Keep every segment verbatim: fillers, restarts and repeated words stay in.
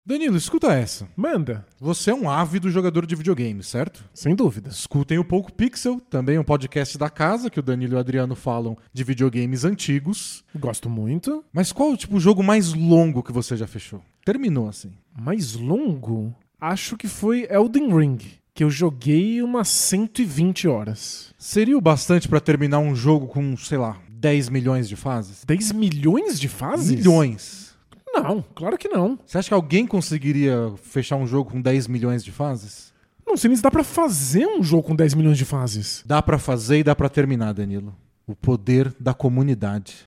Danilo, escuta essa. Manda. Você é um ávido jogador de videogame, certo? Sem dúvida. Escutem o Poco Pixel, também um podcast da casa, que o Danilo e o Adriano falam de videogames antigos. Gosto muito. Mas qual tipo, o jogo mais longo que você já fechou? Terminou assim. Mais longo? Acho que foi Elden Ring, que eu joguei umas cento e vinte horas. Seria o bastante pra terminar um jogo com, sei lá, dez milhões de fases? dez milhões de fases? Milhões. Não, claro que não. Você acha que alguém conseguiria fechar um jogo com dez milhões de fases? Não sei nem se dá pra fazer um jogo com dez milhões de fases. Dá pra fazer e dá pra terminar, Danilo. O poder da comunidade.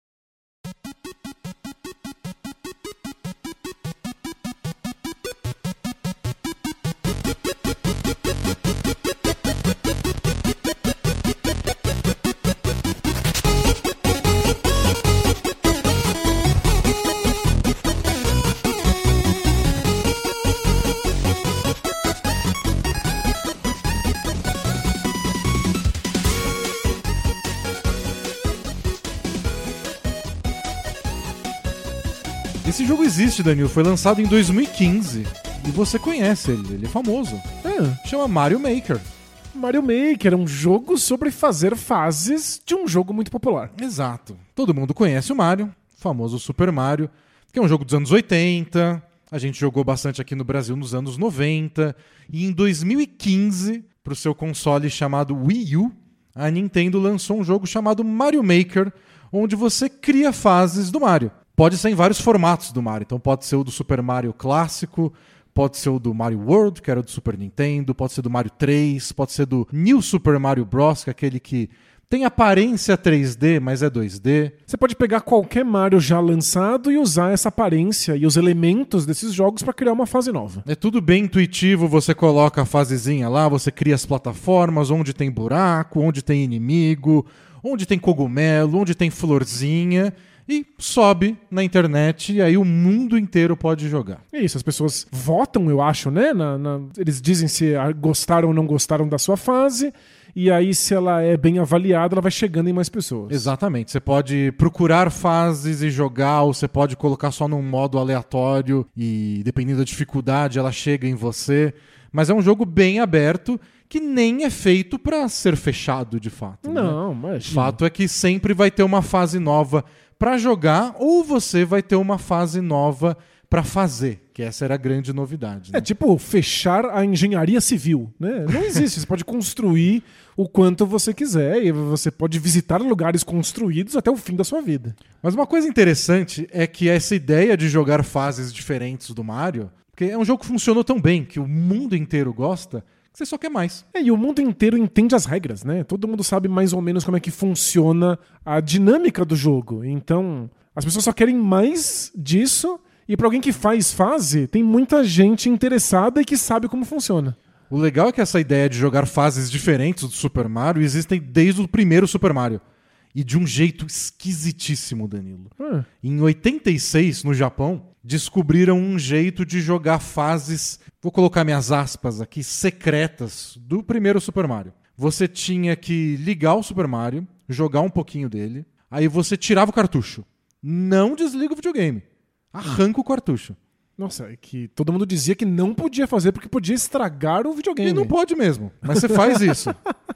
Esse jogo existe, Danilo. Foi lançado em dois mil e quinze. E você conhece ele. Ele é famoso. É. Chama Mario Maker. Mario Maker é um jogo sobre fazer fases de um jogo muito popular. Exato. Todo mundo conhece o Mario. O famoso Super Mario. Que é um jogo dos anos oitenta. A gente jogou bastante aqui no Brasil nos anos noventa. E em dois mil e quinze, para o seu console chamado Wii U, a Nintendo lançou um jogo chamado Mario Maker, onde você cria fases do Mario. Pode ser em vários formatos do Mario. Então pode ser o do Super Mario clássico, pode ser o do Mario World, que era o do Super Nintendo, pode ser do Mario três, pode ser do New Super Mario Bros, que é aquele que tem aparência três D, mas é dois D. Você pode pegar qualquer Mario já lançado e usar essa aparência e os elementos desses jogos para criar uma fase nova. É tudo bem intuitivo, você coloca a fasezinha lá, você cria as plataformas, onde tem buraco, onde tem inimigo, onde tem cogumelo, onde tem florzinha... E sobe na internet e aí o mundo inteiro pode jogar. É isso, as pessoas votam, eu acho, né? Na, na, eles dizem se gostaram ou não gostaram da sua fase. E aí, se ela é bem avaliada, ela vai chegando em mais pessoas. Exatamente. Você pode procurar fases e jogar, ou você pode colocar só num modo aleatório e, dependendo da dificuldade, ela chega em você. Mas é um jogo bem aberto que nem é feito pra ser fechado, de fato. Não, né? mas... O fato é que sempre vai ter uma fase nova pra jogar, ou você vai ter uma fase nova pra fazer, que essa era a grande novidade. Né? É tipo fechar a engenharia civil, né? Não existe, você pode construir o quanto você quiser e você pode visitar lugares construídos até o fim da sua vida. Mas uma coisa interessante é que essa ideia de jogar fases diferentes do Mario, porque é um jogo que funcionou tão bem, que o mundo inteiro gosta, que você só quer mais. É, e o mundo inteiro entende as regras, né? Todo mundo sabe mais ou menos como é que funciona a dinâmica do jogo. Então, as pessoas só querem mais disso. E para alguém que faz fase, tem muita gente interessada e que sabe como funciona. O legal é que essa ideia de jogar fases diferentes do Super Mario existem desde o primeiro Super Mario. E de um jeito esquisitíssimo, Danilo. Hum. Em oitenta e seis, no Japão, descobriram um jeito de jogar fases, vou colocar minhas aspas aqui, secretas do primeiro Super Mario. Você tinha que ligar o Super Mario, jogar um pouquinho dele, aí você tirava o cartucho. Não desliga o videogame. Arranca o cartucho. Nossa, é que todo mundo dizia que não podia fazer porque podia estragar o videogame. E não pode mesmo, mas você faz isso.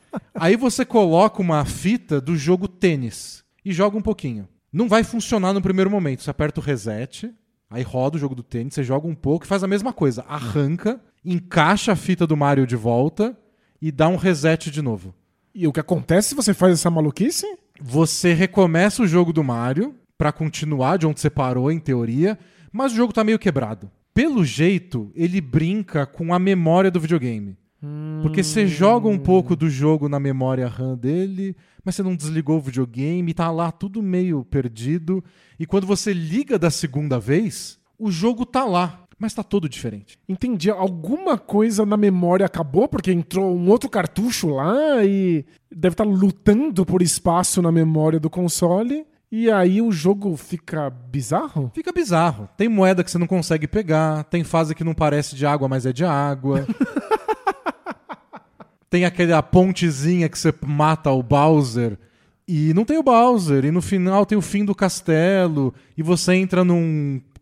Aí você coloca uma fita do jogo tênis e joga um pouquinho. Não vai funcionar no primeiro momento. Você aperta o reset, aí roda o jogo do tênis, você joga um pouco e faz a mesma coisa. Arranca, encaixa a fita do Mario de volta e dá um reset de novo. E o que acontece se você faz essa maluquice? Você recomeça o jogo do Mario pra continuar de onde você parou, em teoria, mas o jogo tá meio quebrado. Pelo jeito, ele brinca com a memória do videogame. Hum... Porque você joga um pouco do jogo na memória RAM dele, mas você não desligou o videogame, tá lá tudo meio perdido. E quando você liga da segunda vez, o jogo tá lá, mas tá todo diferente. Entendi. Alguma coisa na memória acabou, porque entrou um outro cartucho lá e deve estar lutando por espaço na memória do console. E aí o jogo fica bizarro? Fica bizarro. Tem moeda que você não consegue pegar, tem fase que não parece de água, mas é de água. Tem aquela pontezinha que você mata o Bowser e não tem o Bowser. E no final tem o fim do castelo e você entra num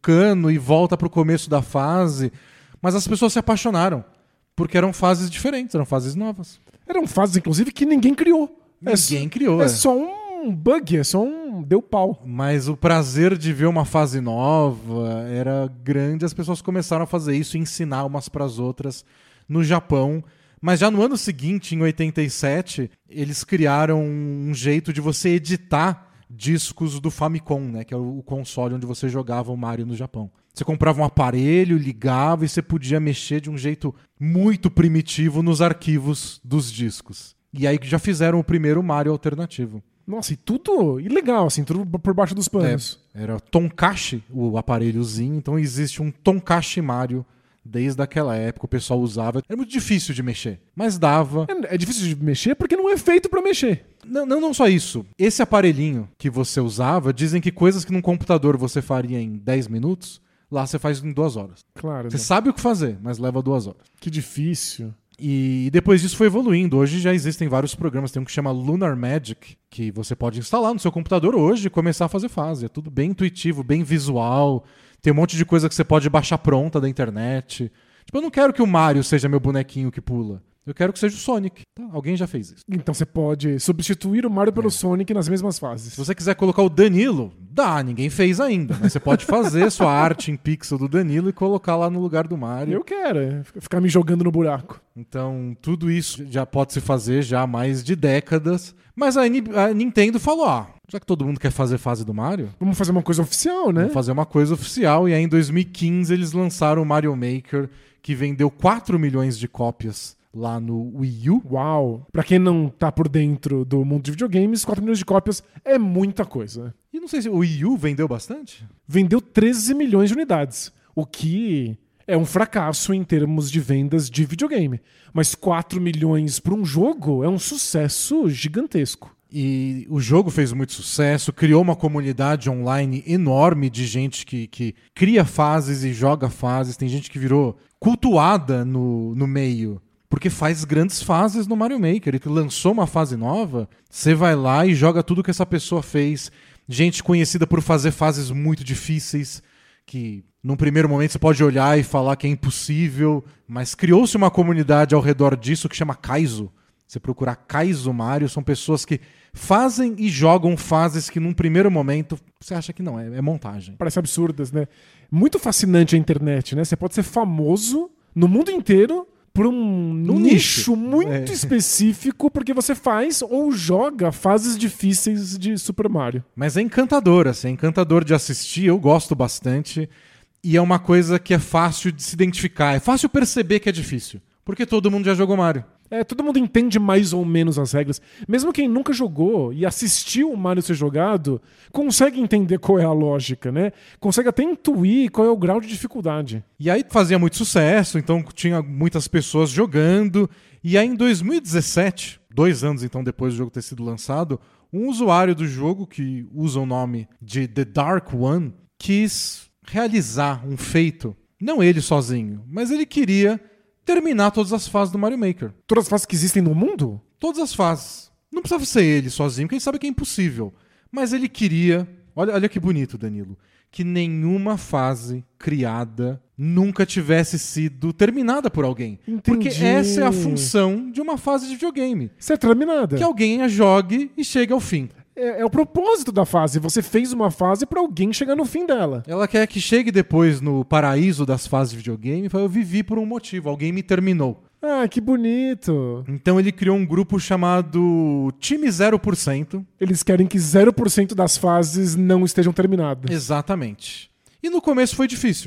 cano e volta pro começo da fase. Mas as pessoas se apaixonaram, porque eram fases diferentes, eram fases novas. Eram fases, inclusive, que ninguém criou. Ninguém é, criou. É, é só um bug, é só um... deu pau. Mas o prazer de ver uma fase nova era grande. As pessoas começaram a fazer isso e ensinar umas pras outras no Japão. Mas já no ano seguinte, em oitenta e sete, eles criaram um jeito de você editar discos do Famicom, né, que é o console onde você jogava o Mario no Japão. Você comprava um aparelho, ligava e você podia mexer de um jeito muito primitivo nos arquivos dos discos. E aí já fizeram o primeiro Mario alternativo. Nossa, e tudo ilegal, assim, tudo por baixo dos panos. É, era Tonkachi, o aparelhozinho, então existe um Tonkachi Mario desde aquela época, o pessoal usava. Era muito difícil de mexer, mas dava. É, é difícil de mexer porque não é feito pra mexer. Não, não, não só isso. Esse aparelhinho que você usava, dizem que coisas que num computador você faria em dez minutos, lá você faz em duas horas. Claro. Você né? sabe o que fazer, mas leva duas horas. Que difícil. E depois disso foi evoluindo. Hoje já existem vários programas. Tem um que chama Lunar Magic, que você pode instalar no seu computador hoje e começar a fazer fase. É tudo bem intuitivo, bem visual. Tem um monte de coisa que você pode baixar pronta da internet. Tipo, eu não quero que o Mario seja meu bonequinho que pula. Eu quero que seja o Sonic. Tá? Alguém já fez isso. Então você pode substituir o Mario pelo é. Sonic nas mesmas fases. Se você quiser colocar o Danilo, dá, ninguém fez ainda. Mas você pode fazer sua arte em pixel do Danilo e colocar lá no lugar do Mario. Eu quero, é ficar me jogando no buraco. Então, tudo isso já pode se fazer já há mais de décadas. Mas a, N- a Nintendo falou, ah, já que todo mundo quer fazer fase do Mario... Vamos fazer uma coisa oficial, né? Vamos fazer uma coisa oficial. E aí, em dois mil e quinze, eles lançaram o Mario Maker, que vendeu quatro milhões de cópias lá no Wii U. Uau! Pra quem não tá por dentro do mundo de videogames, quatro milhões de cópias é muita coisa. E não sei se o Wii U vendeu bastante? Vendeu treze milhões de unidades, o que é um fracasso em termos de vendas de videogame. Mas quatro milhões para um jogo é um sucesso gigantesco. E o jogo fez muito sucesso, criou uma comunidade online enorme de gente que, que cria fases e joga fases. Tem gente que virou cultuada no, no meio, porque faz grandes fases no Mario Maker. Ele lançou uma fase nova, você vai lá e joga tudo que essa pessoa fez. Gente conhecida por fazer fases muito difíceis, que num primeiro momento você pode olhar e falar que é impossível, mas criou-se uma comunidade ao redor disso que chama Kaizo. Você procurar Kaizo Mario, são pessoas que fazem e jogam fases que num primeiro momento você acha que não, é, é montagem. Parece absurdas, né? Muito fascinante a internet, né? Você pode ser famoso no mundo inteiro por um No nicho nicho. muito É. específico, porque você faz ou joga fases difíceis de Super Mario. Mas é encantador, assim, é encantador de assistir, eu gosto bastante. E é uma coisa que é fácil de se identificar, é fácil perceber que é difícil, porque todo mundo já jogou Mario. É, todo mundo entende mais ou menos as regras. Mesmo quem nunca jogou e assistiu o Mario ser jogado, consegue entender qual é a lógica, né? Consegue até intuir qual é o grau de dificuldade. E aí fazia muito sucesso, então tinha muitas pessoas jogando. E aí em dois mil e dezessete, dois anos então depois do jogo ter sido lançado, um usuário do jogo, que usa o nome de The Dark One, quis realizar um feito, não ele sozinho, mas ele queria terminar todas as fases do Mario Maker. Todas as fases que existem no mundo? Todas as fases. Não precisava ser ele sozinho, porque ele sabe que é impossível. Mas ele queria... Olha, olha que bonito, Danilo. Que nenhuma fase criada nunca tivesse sido terminada por alguém. Entendi. Porque essa é a função de uma fase de videogame. Ser terminada. Que alguém a jogue e chegue ao fim. É, é o propósito da fase. Você fez uma fase pra alguém chegar no fim dela. Ela quer que chegue depois no paraíso das fases de videogame e fale, eu vivi por um motivo, alguém me terminou. Ah, que bonito. Então ele criou um grupo chamado Time zero por cento. Eles querem que zero por cento das fases não estejam terminadas. Exatamente. E no começo foi difícil,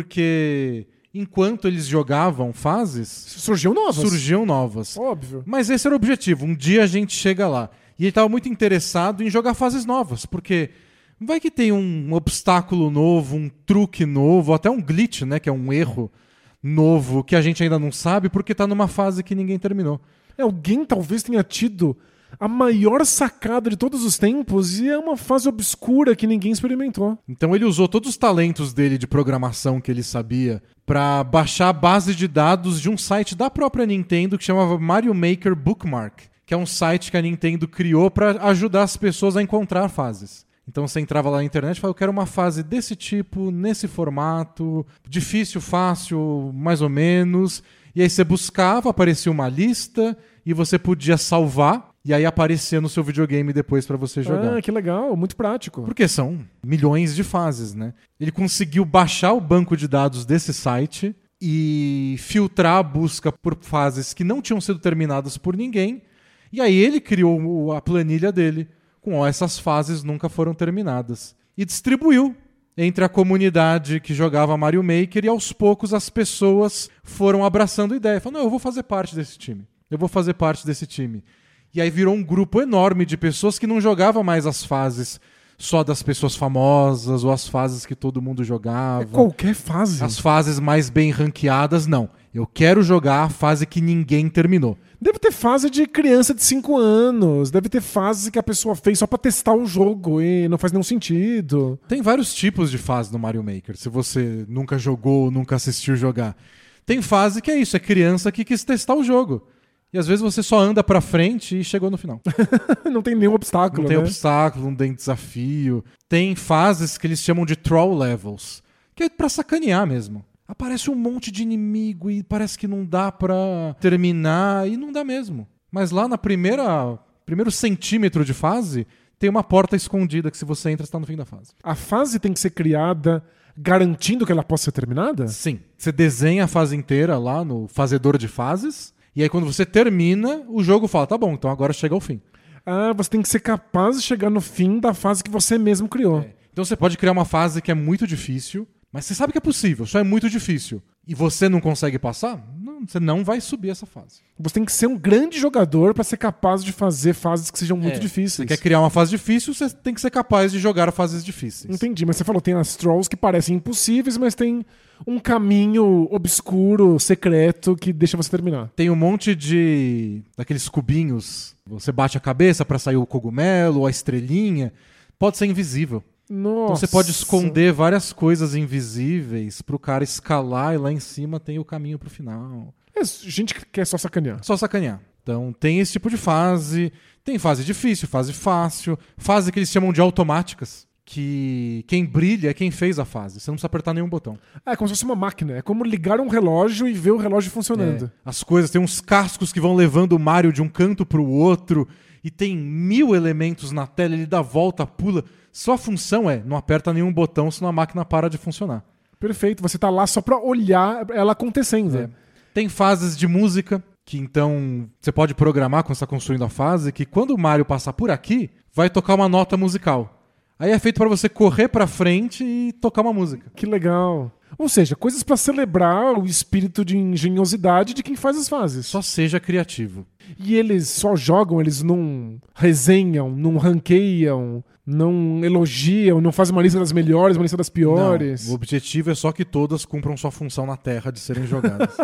porque enquanto eles jogavam fases, Surgiam novas. surgiam novas. Óbvio. Mas esse era o objetivo, um dia a gente chega lá. E ele estava muito interessado em jogar fases novas, porque vai que tem um obstáculo novo, um truque novo, até um glitch, né, que é um erro novo que a gente ainda não sabe porque está numa fase que ninguém terminou. É, alguém talvez tenha tido a maior sacada de todos os tempos e é uma fase obscura que ninguém experimentou. Então ele usou todos os talentos dele de programação que ele sabia para baixar a base de dados de um site da própria Nintendo que chamava Mario Maker Bookmark, que é um site que a Nintendo criou para ajudar as pessoas a encontrar fases. Então você entrava lá na internet e falava, eu quero uma fase desse tipo, nesse formato, difícil, fácil, mais ou menos. E aí você buscava, aparecia uma lista e você podia salvar e aí aparecia no seu videogame depois pra você jogar. Ah, que legal, muito prático. Porque são milhões de fases, né? Ele conseguiu baixar o banco de dados desse site e filtrar a busca por fases que não tinham sido terminadas por ninguém. E aí ele criou a planilha dele com ó, essas fases nunca foram terminadas. E distribuiu entre a comunidade que jogava Mario Maker e aos poucos as pessoas foram abraçando a ideia. Falando, não, eu vou fazer parte desse time. Eu vou fazer parte desse time. E aí virou um grupo enorme de pessoas que não jogavam mais as fases só das pessoas famosas ou as fases que todo mundo jogava. É qualquer fase. As fases mais bem ranqueadas, não. Eu quero jogar a fase que ninguém terminou. Deve ter fase de criança de cinco anos. Deve ter fase que a pessoa fez só pra testar o jogo e não faz nenhum sentido. Tem vários tipos de fase no Mario Maker, se você nunca jogou ou nunca assistiu jogar. Tem fase que é isso, é criança que quis testar o jogo. E às vezes você só anda pra frente e chegou no final. Não tem nenhum obstáculo, Não tem né? obstáculo, não tem desafio. Tem fases que eles chamam de troll levels, que é pra sacanear mesmo. Aparece um monte de inimigo e parece que não dá pra terminar, e não dá mesmo. Mas lá na primeira primeiro centímetro de fase, tem uma porta escondida que se você entra, está no fim da fase. A fase tem que ser criada garantindo que ela possa ser terminada? Sim. Você desenha a fase inteira lá no fazedor de fases, e aí quando você termina, o jogo fala, tá bom, então agora chega ao fim. Ah, você tem que ser capaz de chegar no fim da fase que você mesmo criou. É. Então você pode criar uma fase que é muito difícil, mas você sabe que é possível, só é muito difícil. E você não consegue passar? Não, você não vai subir essa fase. Você tem que ser um grande jogador pra ser capaz de fazer fases que sejam muito É, difíceis. Você quer criar uma fase difícil, você tem que ser capaz de jogar fases difíceis. Entendi, mas você falou tem as trolls que parecem impossíveis, mas tem um caminho obscuro, secreto, que deixa você terminar. Tem um monte de daqueles cubinhos. Você bate a cabeça pra sair o cogumelo ou a estrelinha. Pode ser invisível. Nossa. Então você pode esconder várias coisas invisíveis pro cara escalar e lá em cima tem o caminho pro final. É gente que quer só sacanear. Só sacanear. Então tem esse tipo de fase. Tem fase difícil, fase fácil. Fase que eles chamam de automáticas. Que quem brilha é quem fez a fase. Você não precisa apertar nenhum botão. É como se fosse uma máquina. É como ligar um relógio e ver o relógio funcionando. É. As coisas, tem uns cascos que vão levando o Mario de um canto pro outro. E tem mil elementos na tela. Ele dá volta, pula. Sua função é não aperta nenhum botão, senão a máquina para de funcionar. Perfeito. Você tá lá só pra olhar ela acontecendo. É. Tem fases de música, que então você pode programar quando você está construindo a fase, que quando o Mario passar por aqui, vai tocar uma nota musical. Aí é feito para você correr pra frente e tocar uma música. Que legal. Ou seja, coisas pra celebrar o espírito de engenhosidade de quem faz as fases. Só seja criativo. E eles só jogam, eles não resenham, não ranqueiam, não elogiam, não fazem uma lista das melhores, uma lista das piores. Não, o objetivo é só que todas cumpram sua função na Terra de serem jogadas.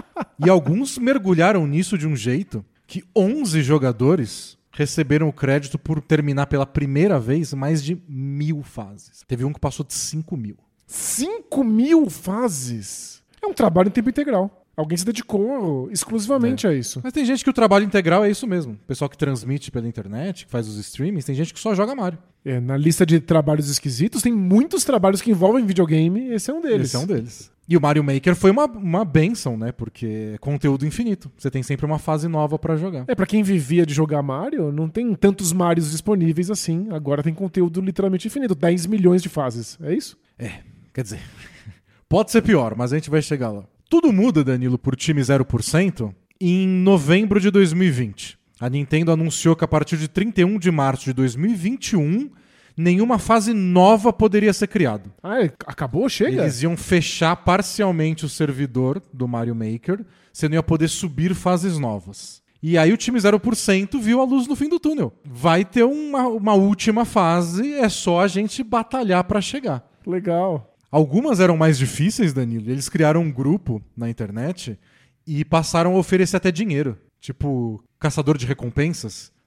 E alguns mergulharam nisso de um jeito que onze jogadores receberam o crédito por terminar pela primeira vez mais de mil fases. Teve um que passou de cinco mil. cinco mil fases? É um trabalho em tempo integral. Alguém se dedicou exclusivamente É. a isso. Mas tem gente que o trabalho integral é isso mesmo. O pessoal que transmite pela internet, que faz os streamings, tem gente que só joga Mario. É, na lista de trabalhos esquisitos, tem muitos trabalhos que envolvem videogame, esse é um deles. Esse é um deles. E o Mario Maker foi uma, uma benção, né? Porque é conteúdo infinito. Você tem sempre uma fase nova pra jogar. É, pra quem vivia de jogar Mario, não tem tantos Marios disponíveis assim. Agora tem conteúdo literalmente infinito. dez milhões de fases, é isso? É, quer dizer, pode ser pior, mas a gente vai chegar lá. Tudo muda, Danilo, por time zero por cento em novembro de dois mil e vinte. A Nintendo anunciou que a partir de trinta e um de março de dois mil e vinte e um, nenhuma fase nova poderia ser criada. Ah, acabou? Chega? Eles iam fechar parcialmente o servidor do Mario Maker, você não ia poder subir fases novas. E aí o time zero por cento viu a luz no fim do túnel. Vai ter uma, uma última fase, é só a gente batalhar pra chegar. Legal. Algumas eram mais difíceis, Danilo. Eles criaram um grupo na internet e passaram a oferecer até dinheiro. Tipo, caçador de recompensas.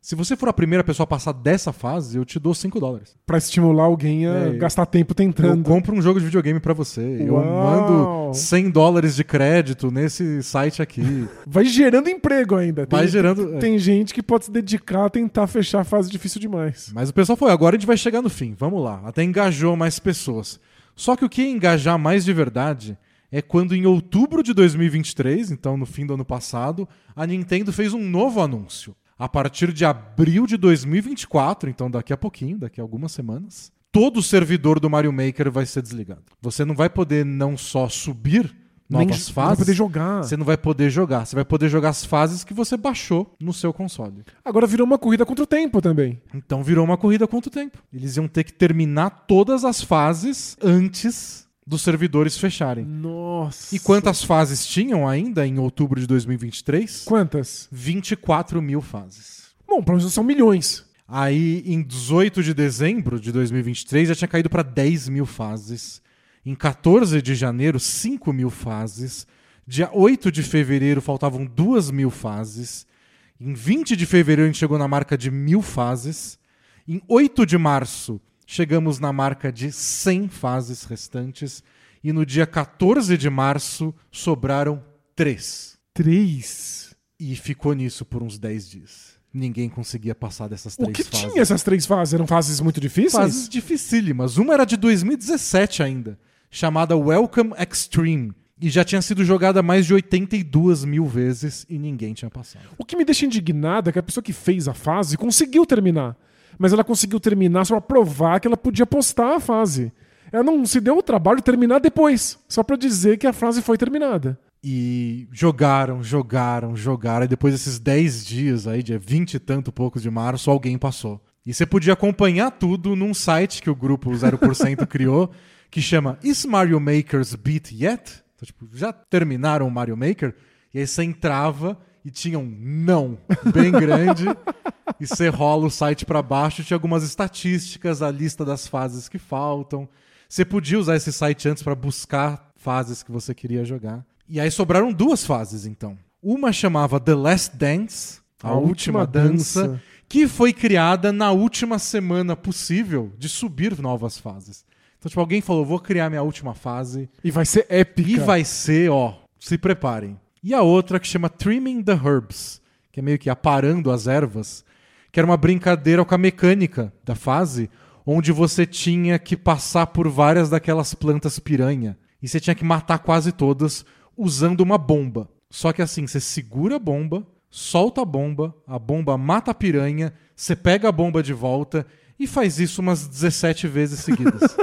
Se você for a primeira pessoa a passar dessa fase, eu te dou cinco dólares. Pra estimular alguém a É, gastar tempo tentando. Eu compro um jogo de videogame pra você. Eu Uau. mando cem dólares de crédito nesse site aqui. Vai gerando emprego ainda. Tem, Vai gerando... Tem, tem gente que pode se dedicar a tentar fechar a fase difícil demais. Mas o pessoal foi, agora a gente vai chegar no fim. Vamos lá. Até engajou mais pessoas. Só que o que ia engajar mais de verdade é quando em outubro de dois mil e vinte e três, então no fim do ano passado, a Nintendo fez um novo anúncio. A partir de abril de dois mil e vinte e quatro, então daqui a pouquinho, daqui a algumas semanas, todo o servidor do Mario Maker vai ser desligado. Você não vai poder não só subir novas Nem, fases, não vai poder jogar. você não vai poder jogar. Você vai poder jogar as fases que você baixou no seu console. Agora virou uma corrida contra o tempo também. Então virou uma corrida contra o tempo. Eles iam ter que terminar todas as fases antes dos servidores fecharem. Nossa. E quantas fases tinham ainda em outubro de dois mil e vinte e três? Quantas? vinte e quatro mil fases. Bom, pelo menos são milhões. Aí, em dezoito de dezembro de dois mil e vinte e três, já tinha caído para dez mil fases. Em quatorze de janeiro, cinco mil fases. Dia oito de fevereiro, faltavam duas mil fases. Em vinte de fevereiro, a gente chegou na marca de mil fases. Em oito de março, chegamos na marca de cem fases restantes. E no dia quatorze de março, sobraram três. Três? E ficou nisso por uns dez dias. Ninguém conseguia passar dessas O três que fases. tinha essas três fases? Eram fases muito difíceis? Fases dificílimas. Uma era de dois mil e dezessete ainda, chamada Welcome Extreme. E já tinha sido jogada mais de oitenta e duas mil vezes e ninguém tinha passado. O que me deixa indignado é que a pessoa que fez a fase conseguiu terminar. Mas ela conseguiu terminar só pra provar que ela podia postar a fase. Ela não se deu o trabalho de terminar depois, só pra dizer que a fase foi terminada. E jogaram, jogaram, jogaram. E depois desses dez dias aí, dia vinte e tanto poucos de março, alguém passou. E você podia acompanhar tudo num site que o grupo zero por cento criou, que chama Is Mario Maker's Beat Yet? Então, tipo, já terminaram o Mario Maker? E aí você entrava e tinha um não bem grande. E você rola o site pra baixo, tinha algumas estatísticas, a lista das fases que faltam. Você podia usar esse site antes pra buscar fases que você queria jogar. E aí sobraram duas fases, então. Uma chamava The Last Dance, a, a última, última dança, dança, que foi criada na última semana possível de subir novas fases. Então, tipo, alguém falou, vou criar minha última fase. E vai ser épica. E vai ser, ó, se preparem. E a outra que chama Trimming the Herbs, que é meio que aparando as ervas, que era uma brincadeira com a mecânica da fase, onde você tinha que passar por várias daquelas plantas piranha. E você tinha que matar quase todas usando uma bomba. Só que assim, você segura a bomba, solta a bomba, a bomba mata a piranha, você pega a bomba de volta e faz isso umas dezessete vezes seguidas.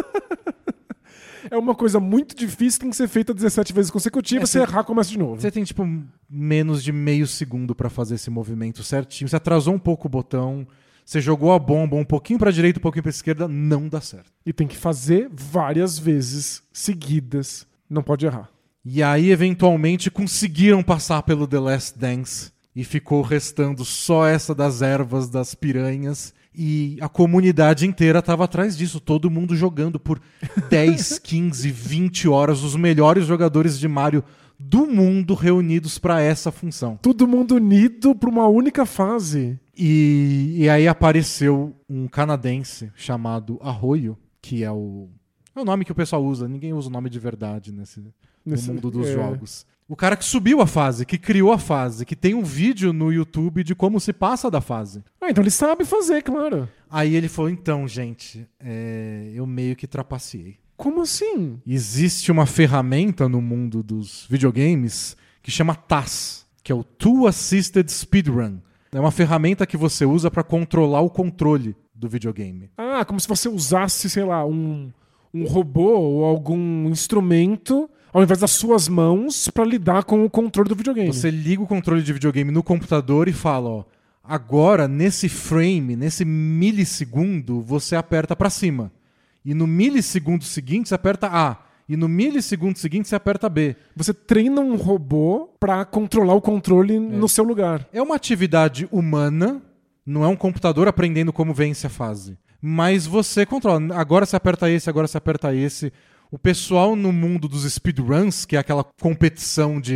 É uma coisa muito difícil, tem que ser feita dezessete vezes consecutivas, é, você errar, começa de novo. Você tem, tipo, menos de meio segundo pra fazer esse movimento certinho. Você atrasou um pouco o botão, você jogou a bomba um pouquinho pra direita, um pouquinho pra esquerda, não dá certo. E tem que fazer várias vezes seguidas, não pode errar. E aí, eventualmente, conseguiram passar pelo The Last Dance e ficou restando só essa das ervas, das piranhas. E a comunidade inteira estava atrás disso, todo mundo jogando por dez, quinze, vinte horas, os melhores jogadores de Mario do mundo reunidos para essa função. Todo mundo unido para uma única fase. E, e aí apareceu um canadense chamado Arroyo, que é o, é o nome que o pessoal usa, ninguém usa o nome de verdade nesse, nesse no mundo dos é... jogos. O cara que subiu a fase, que criou a fase, que tem um vídeo no YouTube de como se passa da fase. Ah, então ele sabe fazer, claro. Aí ele falou, então, gente, é... eu meio que trapaceei. Como assim? Existe uma ferramenta no mundo dos videogames que chama T A S, que é o Tool Assisted Speedrun. É uma ferramenta que você usa para controlar o controle do videogame. Ah, como se você usasse, sei lá, um, um robô ou algum instrumento ao invés das suas mãos para lidar com o controle do videogame. Você liga o controle de videogame no computador e fala, ó, agora nesse frame, nesse milissegundo, você aperta para cima. E no milissegundo seguinte você aperta A. E no milissegundo seguinte você aperta B. Você treina um robô para controlar o controle é. no seu lugar. É uma atividade humana, não é um computador aprendendo como vence a fase. Mas você controla. Agora você aperta esse, agora você aperta esse. O pessoal no mundo dos speedruns, que é aquela competição de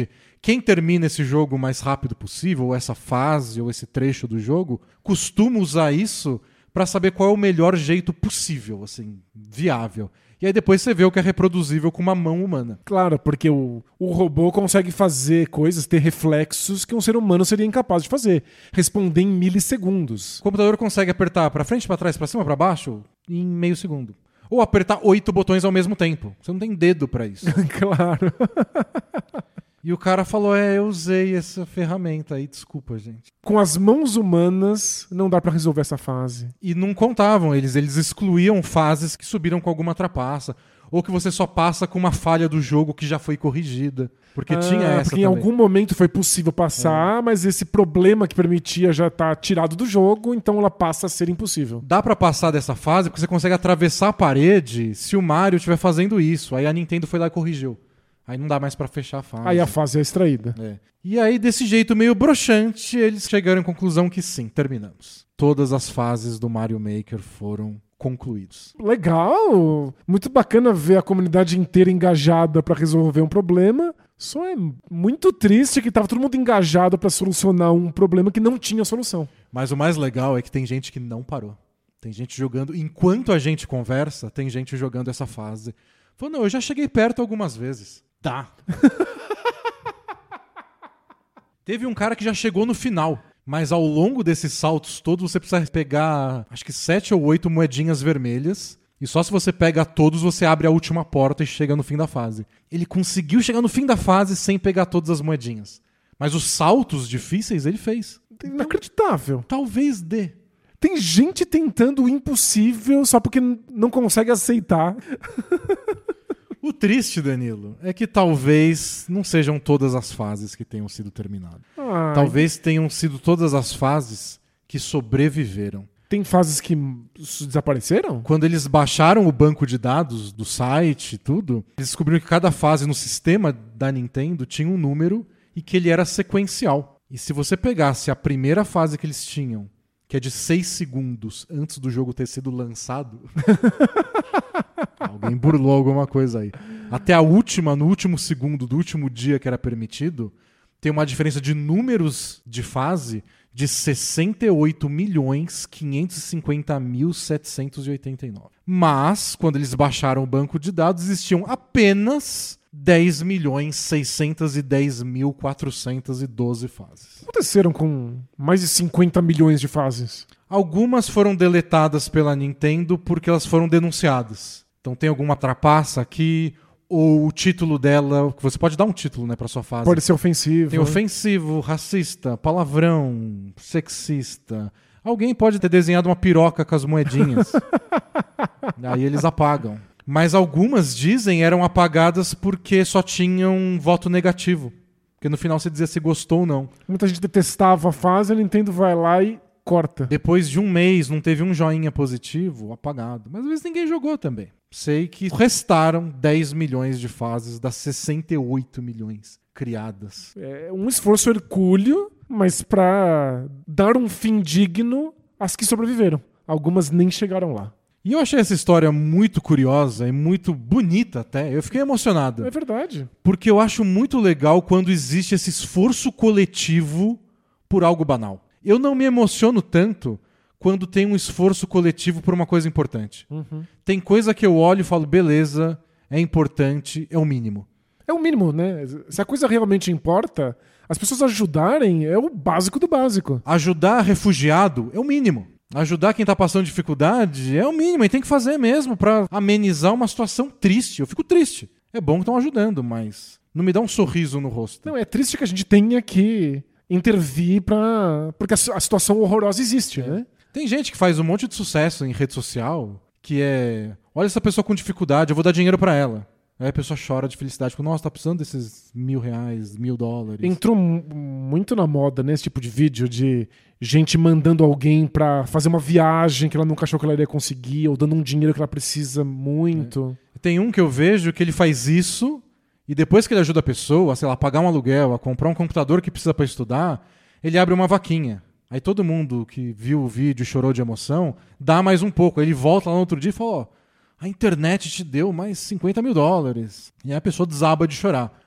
quem termina esse jogo o mais rápido possível, ou essa fase, ou esse trecho do jogo, costuma usar isso para saber qual é o melhor jeito possível, assim, viável. E aí depois você vê o que é reproduzível com uma mão humana. Claro, porque o, o robô consegue fazer coisas, ter reflexos que um ser humano seria incapaz de fazer. Responder em milissegundos. O computador consegue apertar para frente, para trás, para cima, para baixo em meio segundo. Ou apertar oito botões ao mesmo tempo. Você não tem dedo para isso. Claro. E o cara falou, é, eu usei essa ferramenta aí, desculpa, gente. Com as mãos humanas, não dá pra resolver essa fase. E não contavam eles, eles excluíam fases que subiram com alguma trapaça. Ou que você só passa com uma falha do jogo que já foi corrigida. Porque ah, tinha essa porque em também. algum momento foi possível passar, é. mas esse problema que permitia já tá tirado do jogo, então ela passa a ser impossível. Dá pra passar dessa fase porque você consegue atravessar a parede se o Mario estiver fazendo isso. Aí a Nintendo foi lá e corrigiu. Aí não dá mais pra fechar a fase. Aí a fase é extraída. É. E aí, desse jeito meio broxante, eles chegaram à conclusão que sim, terminamos. Todas as fases do Mario Maker foram concluídas. Legal! Muito bacana ver a comunidade inteira engajada pra resolver um problema. Só é muito triste que tava todo mundo engajado pra solucionar um problema que não tinha solução. Mas o mais legal é que tem gente que não parou. Tem gente jogando... Enquanto a gente conversa, tem gente jogando essa fase. Falou, não, eu já cheguei perto algumas vezes. Tá. Teve um cara que já chegou no final, mas ao longo desses saltos todos você precisa pegar, acho que sete ou oito moedinhas vermelhas, e só se você pega todos você abre a última porta e chega no fim da fase. Ele conseguiu chegar no fim da fase sem pegar todas as moedinhas. Mas os saltos difíceis ele fez. Inacreditável. Então, talvez dê. Tem gente tentando o impossível só porque não consegue aceitar. O triste, Danilo, é que talvez não sejam todas as fases que tenham sido terminadas. Ai. Talvez tenham sido todas as fases que sobreviveram. Tem fases que desapareceram? Quando eles baixaram o banco de dados do site e tudo, eles descobriram que cada fase no sistema da Nintendo tinha um número e que ele era sequencial. E se você pegasse a primeira fase que eles tinham, que é de seis segundos antes do jogo ter sido lançado... Alguém burlou alguma coisa aí. Até a última, no último segundo do último dia que era permitido, tem uma diferença de números de fase de sessenta e oito milhões quinhentos e cinquenta mil setecentos e oitenta e nove. Mas, quando eles baixaram o banco de dados, existiam apenas dez milhões seiscentos e dez mil quatrocentos e doze fases. Aconteceram com mais de cinquenta milhões de fases. Algumas foram deletadas pela Nintendo porque elas foram denunciadas. Então tem alguma trapaça aqui, ou o título dela, que você pode dar um título, né, pra sua fase. Pode ser ofensivo. Tem ofensivo, racista, palavrão, sexista. Alguém pode ter desenhado uma piroca com as moedinhas. Aí eles apagam. Mas algumas, dizem, eram apagadas porque só tinham voto negativo. Porque no final você dizia se gostou ou não. Muita gente detestava a fase, a Nintendo vai lá e corta. Depois de um mês não teve um joinha positivo, apagado. Mas às vezes ninguém jogou também. Sei que restaram dez milhões de fases das sessenta e oito milhões criadas. É um esforço hercúleo, mas pra dar um fim digno às que sobreviveram. Algumas nem chegaram lá. E eu achei essa história muito curiosa e muito bonita até. Eu fiquei emocionado. É verdade. Porque eu acho muito legal quando existe esse esforço coletivo por algo banal. Eu não me emociono tanto quando tem um esforço coletivo por uma coisa importante. Uhum. Tem coisa que eu olho e falo, beleza, é importante, é o mínimo. É o mínimo, né? Se a coisa realmente importa, as pessoas ajudarem é o básico do básico. Ajudar refugiado é o mínimo. Ajudar quem tá passando dificuldade é o mínimo, e tem que fazer mesmo pra amenizar uma situação triste. Eu fico triste. É bom que estão ajudando, mas não me dá um sorriso no rosto. Não, é triste que a gente tenha que intervir pra... porque a situação horrorosa existe, é. né? Tem gente que faz um monte de sucesso em rede social, que é... olha essa pessoa com dificuldade, eu vou dar dinheiro pra ela. Aí a pessoa chora de felicidade, tipo, nossa, tá precisando desses mil reais, mil dólares. Entrou m- muito na moda, né, esse tipo de vídeo de gente mandando alguém pra fazer uma viagem que ela nunca achou que ela iria conseguir, ou dando um dinheiro que ela precisa muito. É. Tem um que eu vejo que ele faz isso, e depois que ele ajuda a pessoa, sei lá, a pagar um aluguel, a comprar um computador que precisa pra estudar, ele abre uma vaquinha. Aí todo mundo que viu o vídeo e chorou de emoção, dá mais um pouco. Aí ele volta lá no outro dia e fala, ó, a internet te deu mais cinquenta mil dólares. E aí a pessoa desaba de chorar.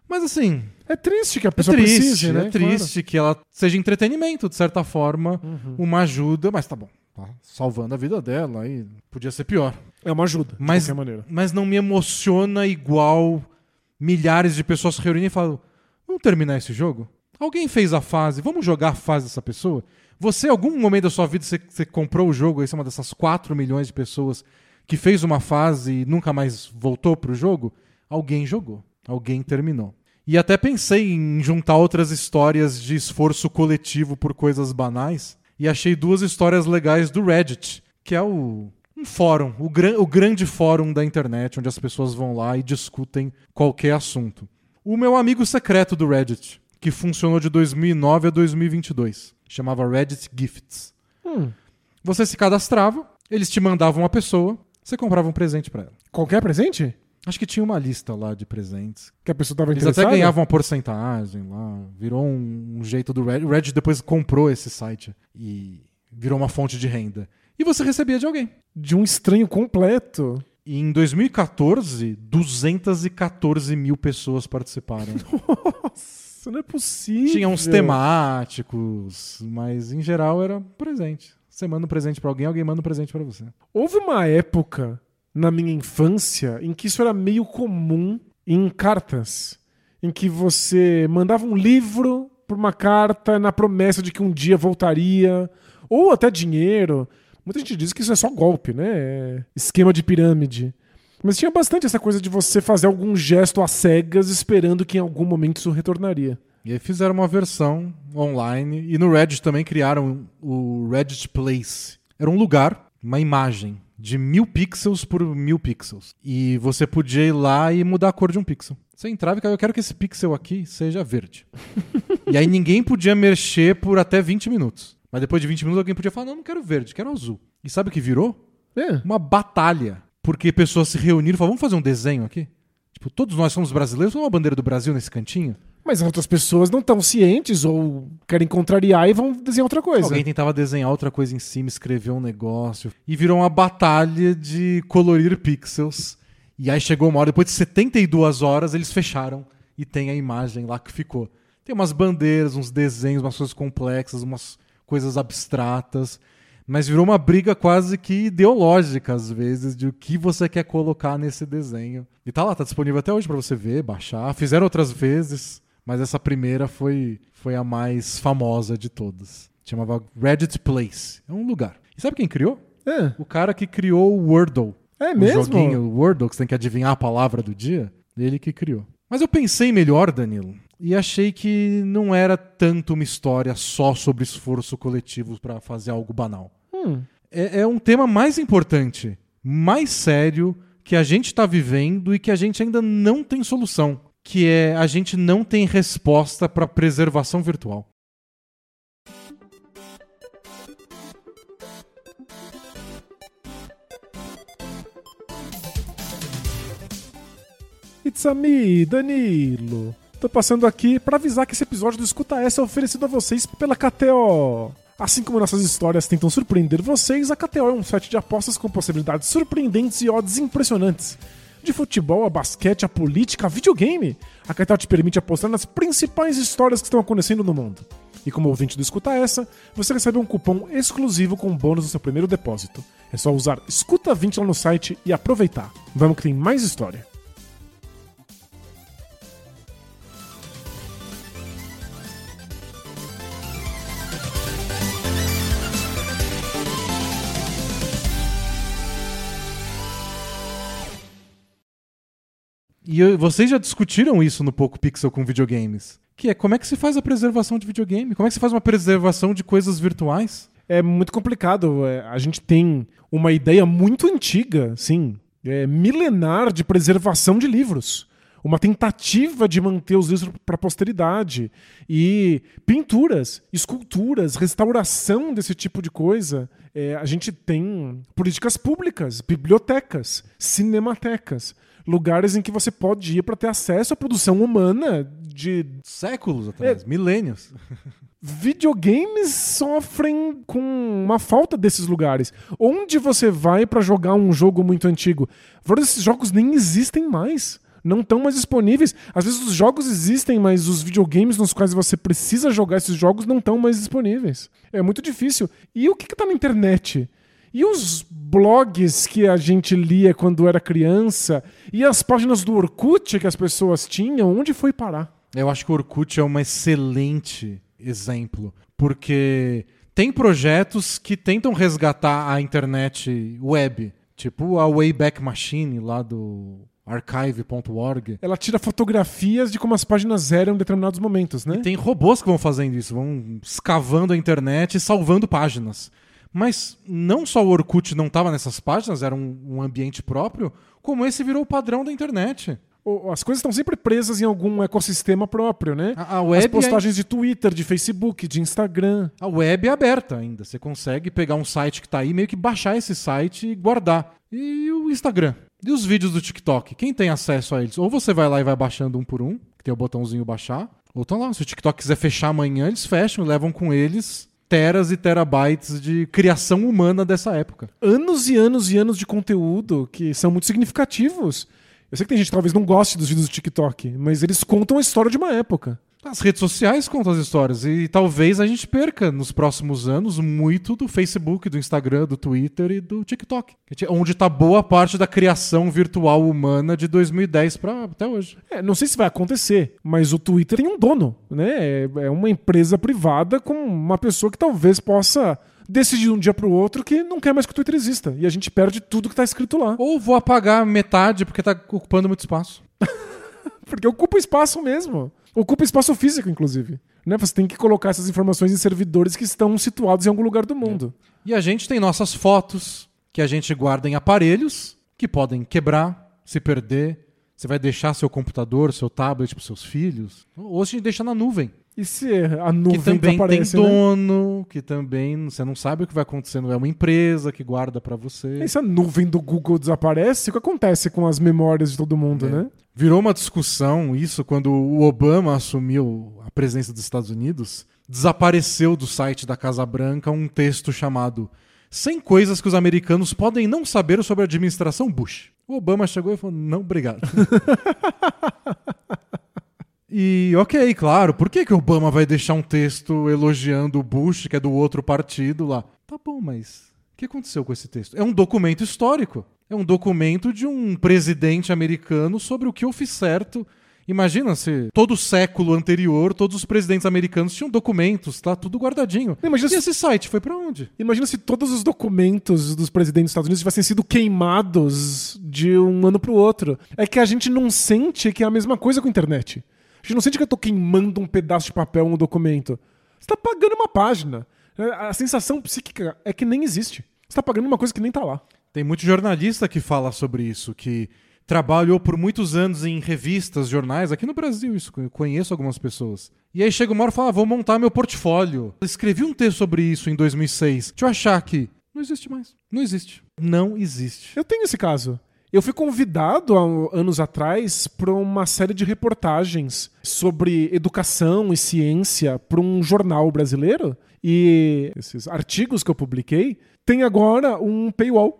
Mas assim... É triste que a É pessoa triste, precise, né? é triste que ela seja entretenimento, de certa forma, Uhum. uma ajuda, mas tá bom, tá salvando a vida dela, aí podia ser pior. É uma ajuda, Mas, de qualquer maneira. mas não me emociona igual milhares de pessoas se reúnem e falam, vamos terminar esse jogo? Alguém fez a fase, vamos jogar a fase dessa pessoa? Você, em algum momento da sua vida, você, você comprou o jogo, aí você é uma dessas quatro milhões de pessoas que fez uma fase e nunca mais voltou pro jogo? Alguém jogou, alguém terminou. E até pensei em juntar outras histórias de esforço coletivo por coisas banais. E achei duas histórias legais do Reddit, que é o, um fórum, o, gran, o grande fórum da internet, onde as pessoas vão lá e discutem qualquer assunto. O meu amigo secreto do Reddit, que funcionou de dois mil e nove a dois mil e vinte e dois, chamava Reddit Gifts. Hum. Você se cadastrava, eles te mandavam uma pessoa, você comprava um presente pra ela. Qualquer presente? Acho que tinha uma lista lá de presentes. Que a pessoa estava Eles interessada? até ganhavam uma porcentagem lá. Virou um, um jeito do Reddit. O Reddit depois comprou esse site e virou uma fonte de renda. E você recebia de alguém. De um estranho completo. E em dois mil e catorze, duzentas e catorze mil pessoas participaram. Nossa, não é possível. Tinha uns temáticos, mas em geral era presente. Você manda um presente pra alguém, alguém manda um presente pra você. Houve uma época na minha infância em que isso era meio comum em cartas, em que você mandava um livro por uma carta na promessa de que um dia voltaria, ou até dinheiro. Muita gente diz que isso é só golpe, né? É esquema de pirâmide. Mas tinha bastante essa coisa de você fazer algum gesto às cegas esperando que em algum momento isso retornaria. E aí fizeram uma versão online e no Reddit também criaram o Reddit Place. Era um lugar, uma imagem de mil pixels por mil pixels. E você podia ir lá e mudar a cor de um pixel. Você entrava e falava, eu quero que esse pixel aqui seja verde. E aí ninguém podia mexer por até vinte minutos. Mas depois de vinte minutos alguém podia falar, não, não quero verde, quero azul. E sabe o que virou? É. Uma batalha. Porque pessoas se reuniram e falaram, vamos fazer um desenho aqui? Tipo, todos nós somos brasileiros, vamos uma bandeira do Brasil nesse cantinho? Mas outras pessoas não estão cientes ou querem contrariar e vão desenhar outra coisa. Alguém tentava desenhar outra coisa em cima, escrever um negócio. E virou uma batalha de colorir pixels. E aí chegou uma hora, depois de setenta e duas horas, eles fecharam. E tem a imagem lá que ficou. Tem umas bandeiras, uns desenhos, umas coisas complexas, umas coisas abstratas. Mas virou uma briga quase que ideológica, às vezes, de o que você quer colocar nesse desenho. E tá lá, tá disponível até hoje pra você ver, baixar. Fizeram outras vezes. Mas essa primeira foi, foi a mais famosa de todas. Chamava Reddit Place. É um lugar. E sabe quem criou? É, O cara que criou o Wordle. é O mesmo? joguinho Wordle, que você tem que adivinhar a palavra do dia. Ele que criou. Mas eu pensei melhor, Danilo, e achei que não era tanto uma história só sobre esforço coletivo pra fazer algo banal. Hum. É, é um tema mais importante, mais sério, que a gente tá vivendo e que a gente ainda não tem solução. Que é a gente não tem resposta para preservação virtual. It's a me, Danilo. Tô passando aqui pra avisar que esse episódio do Escuta Essa é oferecido a vocês pela K T O. Assim como nossas histórias tentam surpreender vocês, a K T O é um site de apostas com possibilidades surpreendentes e odds impressionantes. De futebol, a basquete, a política, a videogame, a K T O te permite apostar nas principais histórias que estão acontecendo no mundo. E como ouvinte do Escuta Essa, você recebe um cupom exclusivo com bônus no seu primeiro depósito. É só usar Escuta vinte lá no site e aproveitar. Vamos que tem mais história. E eu, vocês já discutiram isso no Poco Pixel com videogames. Que é como é que se faz a preservação de videogame? Como é que se faz uma preservação de coisas virtuais? É muito complicado. É, a gente tem uma ideia muito antiga, sim, é, milenar de preservação de livros. Uma tentativa de manter os livros para a posteridade. E pinturas, esculturas, restauração desse tipo de coisa. É, a gente tem políticas públicas, bibliotecas, cinematecas. Lugares em que você pode ir para ter acesso à produção humana de séculos atrás, é, milênios. Videogames sofrem com uma falta desses lugares. Onde você vai para jogar um jogo muito antigo? Vários desses jogos nem existem mais. não estão mais disponíveis. Às vezes os jogos existem, mas os videogames nos quais você precisa jogar esses jogos não estão mais disponíveis. É muito difícil. E o que está na internet? E os blogs que a gente lia quando era criança? E as páginas do Orkut que as pessoas tinham? Onde foi parar? Eu acho que o Orkut é um excelente exemplo, porque tem projetos que tentam resgatar a internet web, tipo a Wayback Machine lá do archive ponto org. Ela tira fotografias de como as páginas eram em determinados momentos, né? E tem robôs que vão fazendo isso, vão escavando a internet e salvando páginas. Mas não só o Orkut não estava nessas páginas, era um, um ambiente próprio, como esse virou o padrão da internet. As coisas estão sempre presas em algum ecossistema próprio, né? A, a web As postagens é... de Twitter, de Facebook, de Instagram. A web é aberta ainda. Você consegue pegar um site que está aí, meio que baixar esse site e guardar. E o Instagram. E os vídeos do TikTok? Quem tem acesso a eles? Ou você vai lá e vai baixando um por um, que tem o botãozinho baixar, ou estão lá. Se o TikTok quiser fechar amanhã, eles fecham e levam com eles teras e terabytes de criação humana dessa época. Anos e anos e anos de conteúdo que são muito significativos. Eu sei que tem gente que talvez não goste dos vídeos do TikTok, mas eles contam a história de uma época. As redes sociais contam as histórias e talvez a gente perca nos próximos anos muito do Facebook, do Instagram, do Twitter e do TikTok, onde está boa parte da criação virtual humana de dois mil e dez para até hoje. É, não sei se vai acontecer, mas o Twitter tem um dono, né? É, é uma empresa privada com uma pessoa que talvez possa decidir de um dia pro outro que não quer mais que o Twitter exista. E a gente perde tudo que tá escrito lá. Ou vou apagar metade porque tá ocupando muito espaço. Porque ocupa espaço mesmo. Ocupa espaço físico, inclusive. Né? Você tem que colocar essas informações em servidores que estão situados em algum lugar do mundo. É. E a gente tem nossas fotos, que a gente guarda em aparelhos, que podem quebrar, se perder. Você vai deixar seu computador, seu tablet para seus filhos. Ou a gente deixa na nuvem. E se a nuvem que também aparece, tem dono, né? Que também você não sabe o que vai acontecer, não é uma empresa que guarda para você. E se a nuvem do Google desaparece, o que acontece com as memórias de todo mundo, é. né? Virou uma discussão isso quando o Obama assumiu a presidência dos Estados Unidos. Desapareceu do site da Casa Branca um texto chamado cem coisas que os americanos podem não saber sobre a administração Bush. O Obama chegou e falou, não, obrigado. E, ok, claro, por que que o Obama vai deixar um texto elogiando o Bush, que é do outro partido lá? Tá bom, mas o que aconteceu com esse texto? É um documento histórico. É um documento de um presidente americano sobre o que eu fiz certo. Imagina se todo o século anterior, todos os presidentes americanos tinham documentos, tá tudo guardadinho. Imagina e se... esse site foi pra onde? Imagina se todos os documentos dos presidentes dos Estados Unidos tivessem sido queimados de um ano pro outro. É que a gente não sente que é a mesma coisa com a internet. A gente não sente que eu tô queimando um pedaço de papel ou um documento. Você tá pagando uma página. A sensação psíquica é que nem existe. Você tá pagando uma coisa que nem tá lá. Tem muito jornalista que fala sobre isso, que trabalhou por muitos anos em revistas, jornais, aqui no Brasil isso, eu conheço algumas pessoas. E aí chega uma hora e fala, ah, vou montar meu portfólio. Eu escrevi um texto sobre isso em dois mil e seis. Deixa eu achar aqui. Não existe mais. Não existe. Não existe. Eu tenho esse caso. Eu fui convidado há anos atrás para uma série de reportagens sobre educação e ciência para um jornal brasileiro. E esses artigos que eu publiquei têm agora um paywall.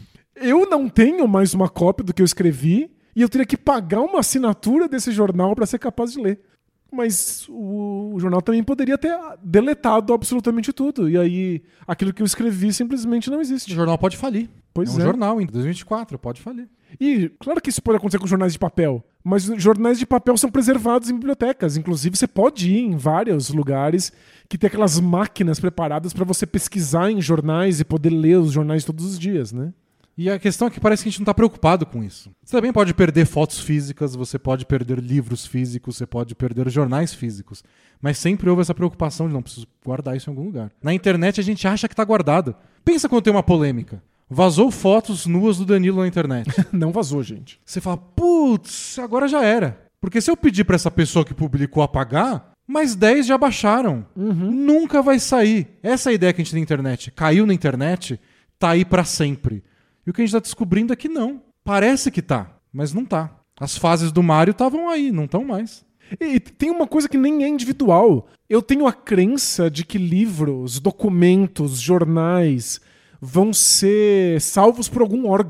Eu não tenho mais uma cópia do que eu escrevi e eu teria que pagar uma assinatura desse jornal para ser capaz de ler. Mas o, o jornal também poderia ter deletado absolutamente tudo. E aí, aquilo que eu escrevi simplesmente não existe. O jornal pode falir. Pois é um é. jornal, em dois mil e vinte e quatro, pode falir. E claro que isso pode acontecer com jornais de papel, mas jornais de papel são preservados em bibliotecas. Inclusive, você pode ir em vários lugares que tem aquelas máquinas preparadas para você pesquisar em jornais e poder ler os jornais todos os dias, né? E a questão é que parece que a gente não está preocupado com isso. Você também pode perder fotos físicas, você pode perder livros físicos, você pode perder jornais físicos. Mas sempre houve essa preocupação de não preciso guardar isso em algum lugar. Na internet a gente acha que está guardado. Pensa quando tem uma polêmica. Vazou fotos nuas do Danilo na internet. Não vazou, gente. Você fala, putz, agora já era. Porque se eu pedir para essa pessoa que publicou apagar, mais dez já baixaram. Uhum. Nunca vai sair. Essa é a ideia que a gente tem na internet. Caiu na internet, tá aí para sempre. E o que a gente está descobrindo é que não. Parece que tá, mas não tá. As fases do Mario estavam aí, não estão mais. E tem uma coisa que nem é individual. Eu tenho a crença de que livros, documentos, jornais vão ser salvos por algum órgão.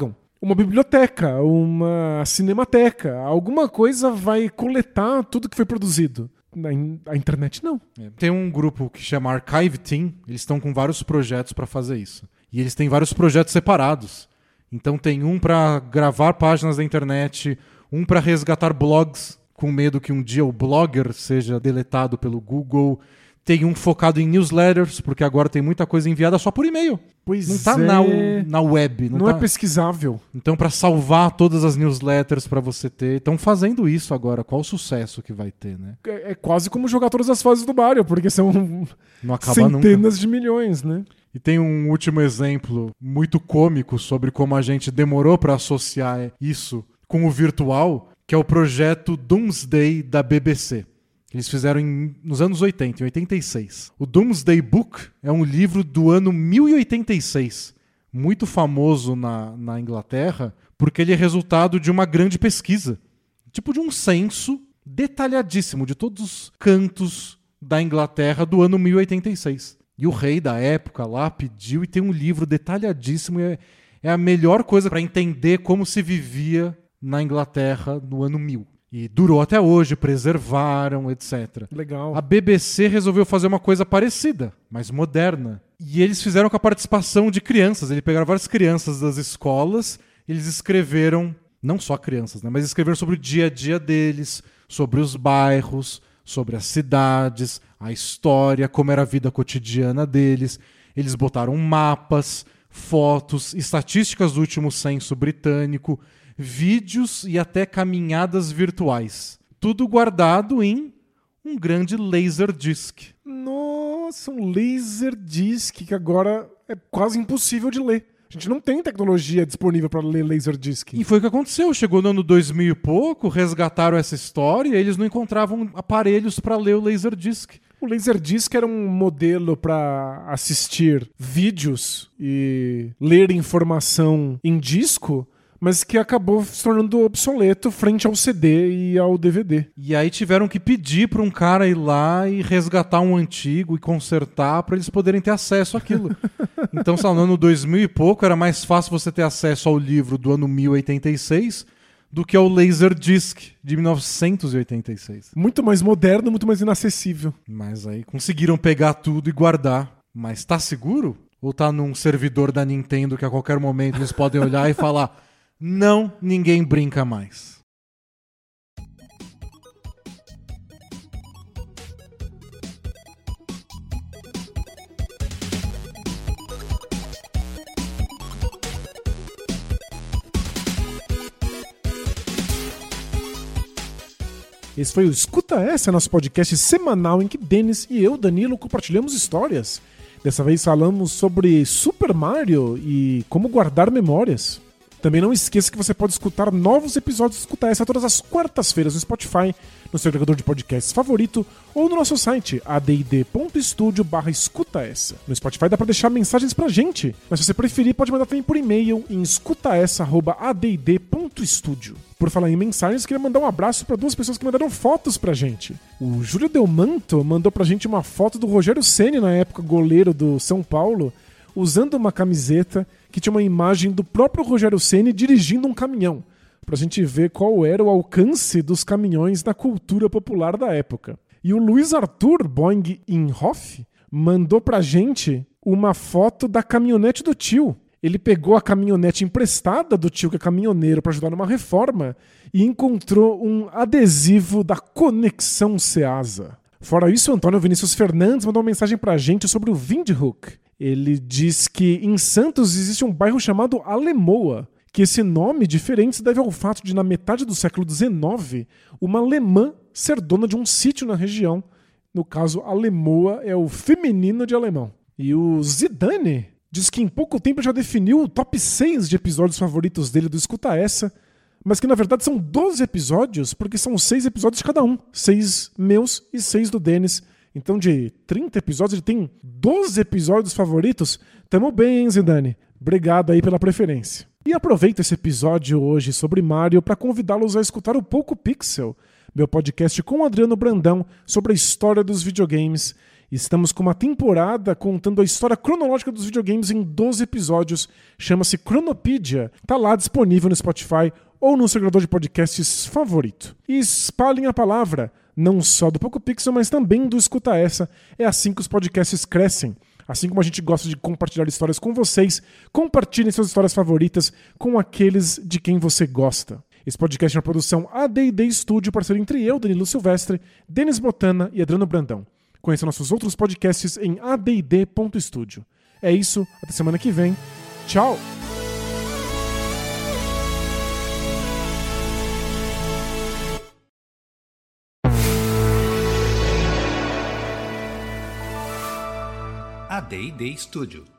uma biblioteca, uma cinemateca, alguma coisa vai coletar tudo que foi produzido. Na in- a internet não. É. Tem um grupo que chama Archive Team, eles estão com vários projetos para fazer isso. E eles têm vários projetos separados. Então tem um para gravar páginas da internet, um para resgatar blogs, com medo que um dia o blogger seja deletado pelo Google. Tem um focado em newsletters, porque agora tem muita coisa enviada só por e-mail. Pois Não tá é. na, na web. Não, Não tá... é pesquisável. Então, para salvar todas as newsletters para você ter, estão fazendo isso agora. Qual o sucesso que vai ter, né? É, é quase como jogar todas as fases do Mario, porque são Não acaba centenas nunca. de milhões, né? E tem um último exemplo muito cômico sobre como a gente demorou para associar isso com o virtual, que é o projeto Doomsday da B B C. Eles fizeram em, nos anos oitenta, em oitenta e seis. O Doomsday Book é um livro do ano mil e oitenta e seis, muito famoso na, na Inglaterra, porque ele é resultado de uma grande pesquisa, tipo de um censo detalhadíssimo de todos os cantos da Inglaterra do ano mil e oitenta e seis. E o rei da época lá pediu e tem um livro detalhadíssimo, e é, é a melhor coisa para entender como se vivia na Inglaterra no ano mil. E durou até hoje, preservaram, etcétera. Legal. A B B C resolveu fazer uma coisa parecida, mais moderna. E eles fizeram com a participação de crianças. Eles pegaram várias crianças das escolas, eles escreveram, não só crianças, né, mas escreveram sobre o dia a dia deles, sobre os bairros, sobre as cidades, a história, como era a vida cotidiana deles. Eles botaram mapas, fotos, estatísticas do último censo britânico, vídeos e até caminhadas virtuais. Tudo guardado em um grande Laserdisc. Nossa, um Laserdisc que agora é quase impossível de ler. A gente não tem tecnologia disponível para ler Laserdisc. E foi o que aconteceu. Chegou no ano dois mil e pouco, resgataram essa história e eles não encontravam aparelhos para ler o Laserdisc. O Laserdisc era um modelo para assistir vídeos e ler informação em disco, mas que acabou se tornando obsoleto frente ao C D e ao D V D. E aí tiveram que pedir para um cara ir lá e resgatar um antigo e consertar para eles poderem ter acesso àquilo. Então, sei lá, no ano dois mil e pouco era mais fácil você ter acesso ao livro do ano mil e oitenta e seis do que ao Laserdisc de mil novecentos e oitenta e seis. Muito mais moderno, muito mais inacessível. Mas aí conseguiram pegar tudo e guardar. Mas tá seguro? Ou tá num servidor da Nintendo que a qualquer momento eles podem olhar e falar: não, ninguém brinca mais. Esse foi o Escuta Essa, nosso podcast semanal em que Denis e eu, Danilo, compartilhamos histórias. Dessa vez falamos sobre Super Mario e como guardar memórias. Também não esqueça que você pode escutar novos episódios do Escuta Essa todas as quartas-feiras no Spotify, no seu agregador de podcasts favorito ou no nosso site a d i d ponto studio barra escuta essa. No Spotify dá pra deixar mensagens pra gente, mas se você preferir pode mandar também por e-mail em escuta essa arroba a d i d ponto studio. Por falar em mensagens, queria mandar um abraço para duas pessoas que mandaram fotos pra gente. O Júlio Delmanto mandou pra gente uma foto do Rogério Ceni, na época goleiro do São Paulo, usando uma camiseta que tinha uma imagem do próprio Rogério Ceni dirigindo um caminhão, pra gente ver qual era o alcance dos caminhões na cultura popular da época. E o Luiz Arthur Boing Inhoff mandou pra gente uma foto da caminhonete do tio. Ele pegou a caminhonete emprestada do tio, que é caminhoneiro, para ajudar numa reforma, e encontrou um adesivo da Conexão Ceasa. Fora isso, o Antônio Vinícius Fernandes mandou uma mensagem pra gente sobre o Windhoek. Ele diz que em Santos existe um bairro chamado Alemoa, que esse nome diferente se deve ao fato de, na metade do século dezenove, uma alemã ser dona de um sítio na região. No caso, Alemoa é o feminino de alemão. E o Zidane diz que em pouco tempo já definiu o top seis de episódios favoritos dele do Escuta Essa, mas que na verdade são doze episódios, porque são seis episódios de cada um. Seis meus e seis do Denis. Então de trinta episódios ele tem doze episódios favoritos. Tamo bem, hein, Zidane? Obrigado aí pela preferência. E aproveito esse episódio hoje sobre Mario para convidá-los a escutar o Poco Pixel, meu podcast com o Adriano Brandão sobre a história dos videogames. Estamos com uma temporada contando a história cronológica dos videogames em doze episódios. Chama-se Chronopedia. Tá lá disponível no Spotify ou no seu agregador de podcasts favorito. E espalhem a palavra, não só do Poco Pixel, mas também do Escuta Essa. É assim que os podcasts crescem. Assim como a gente gosta de compartilhar histórias com vocês, compartilhem suas histórias favoritas com aqueles de quem você gosta. Esse podcast é uma produção A D e D Studio, parceiro entre eu, Danilo Silvestre, Denis Botana e Adriano Brandão. Conheça nossos outros podcasts em a d e d ponto studio. É isso, até semana que vem. Tchau! A D e D Studio.